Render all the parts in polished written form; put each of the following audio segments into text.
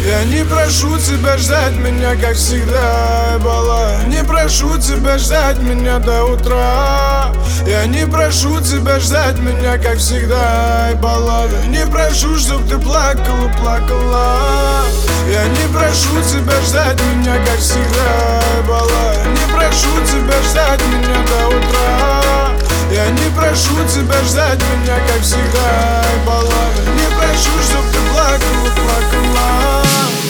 Я не прошу тебя ждать меня, как всегда, бала. Не прошу тебя ждать меня до утра. Я не прошу тебя ждать меня, как всегда, баллады. Не прошу, чтоб ты плакала, плакала. Я не прошу тебя ждать меня, как всегда, бала. Не прошу тебя ждать меня до утра. Я не прошу тебя ждать меня, как всегда, баллады. Не прошу, чтоб ты плакала, плакала.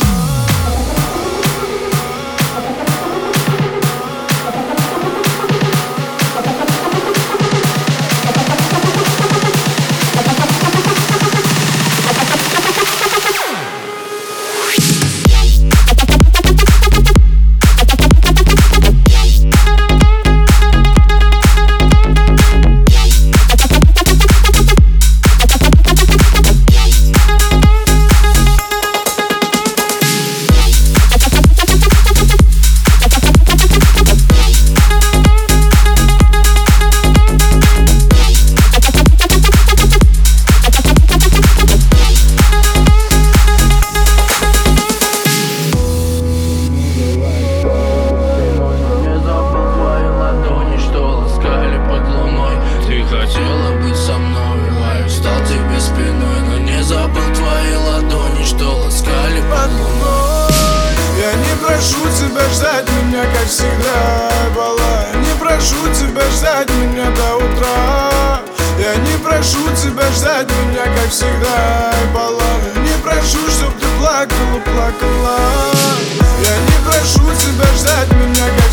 Не прошу тебя ждать меня, как всегда, бала. Не прошу тебя ждать меня до утра. Я не прошу тебя ждать меня, как всегда, баллады. Не прошу, чтоб ты плакала, плакала. Я не прошу тебя ждать меня, как